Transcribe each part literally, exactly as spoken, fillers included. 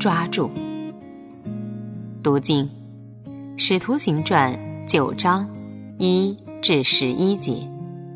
抓住。读经，使徒行传九章一至十一节。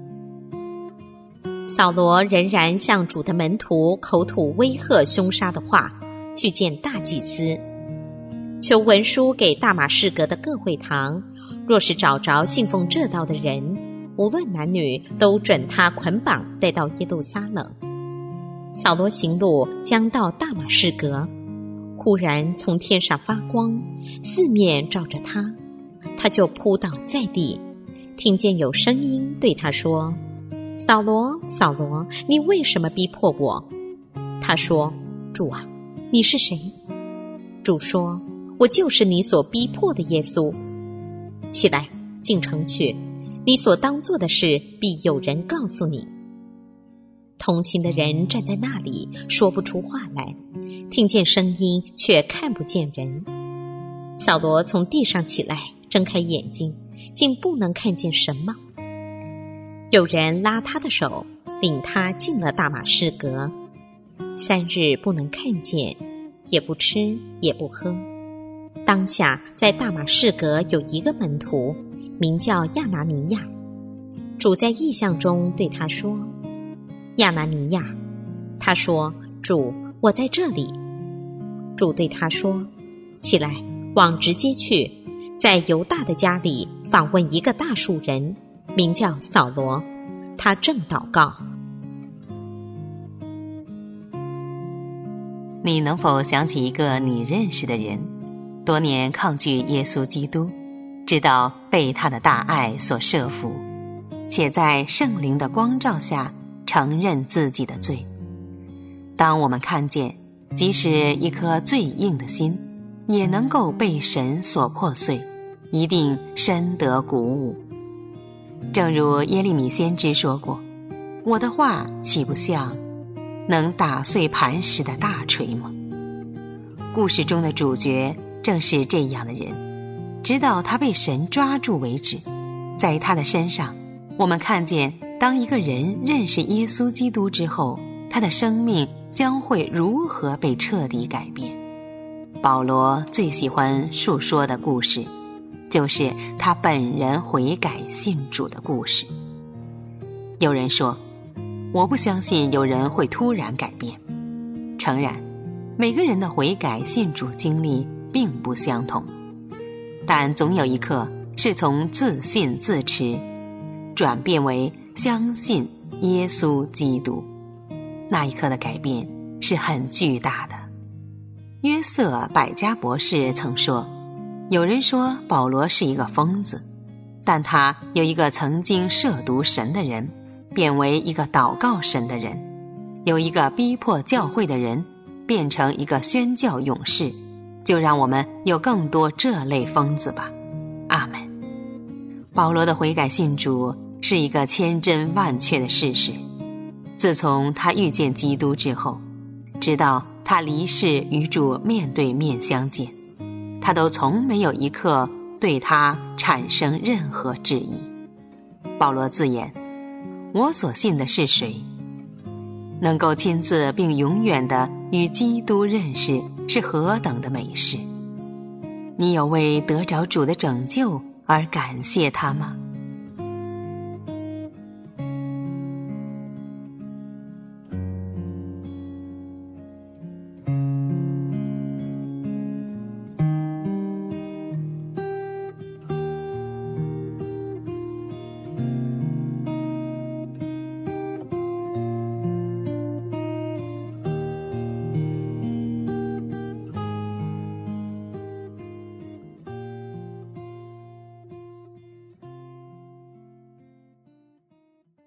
扫罗仍然向主的门徒口吐威吓凶杀的话，去见大祭司，求文书给大马士革的各会堂，若是找着信奉这道的人，无论男女，都准他捆绑带到耶路撒冷。扫罗行路将到大马士革，忽然从天上发光，四面照着他，他就扑倒在地，听见有声音对他说：扫罗，扫罗，你为什么逼迫我？他说：主啊，你是谁？主说：我就是你所逼迫的耶稣。起来，进城去，你所当做的事必有人告诉你。同行的人站在那里，说不出话来，听见声音却看不见人。扫罗从地上起来，睁开眼睛，竟不能看见什么。有人拉他的手，领他进了大马士革，三日不能看见，也不吃也不喝。当下在大马士革有一个门徒，名叫亚拿尼亚。主在异象中对他说：亚拿尼亚。他说：主，我在这里。主对他说：起来，往直街去，在犹大的家里访问一个大数人，名叫扫罗，他正祷告。 你能否想起一个你认识的人，多年抗拒耶稣基督，直到被他的大爱所摄服，且在圣灵的光照下承认自己的罪？当我们看见即使一颗最硬的心也能够被神所破碎，一定深得鼓舞。正如耶利米先知说过：我的话岂不像能打碎磐石的大锤吗？故事中的主角正是这样的人，直到他被神抓住为止。在他的身上，我们看见当一个人认识耶稣基督之后，他的生命将会如何被彻底改变。保罗最喜欢述说的故事，就是他本人悔改信主的故事。有人说，我不相信有人会突然改变。诚然，每个人的悔改信主经历并不相同，但总有一刻是从自信自持转变为相信耶稣基督，那一刻的改变是很巨大的。约瑟百家博士曾说，有人说保罗是一个疯子，但他有一个曾经涉毒神的人变为一个祷告神的人，有一个逼迫教会的人变成一个宣教勇士，就让我们有更多这类疯子吧。阿们。保罗的悔改信主是一个千真万确的事实。自从他遇见基督之后，直到他离世与主面对面相见，他都从没有一刻对他产生任何质疑。保罗自言，我所信的是谁？能够亲自并永远地与基督认识，是何等的美事！你有为得着主的拯救而感谢他吗？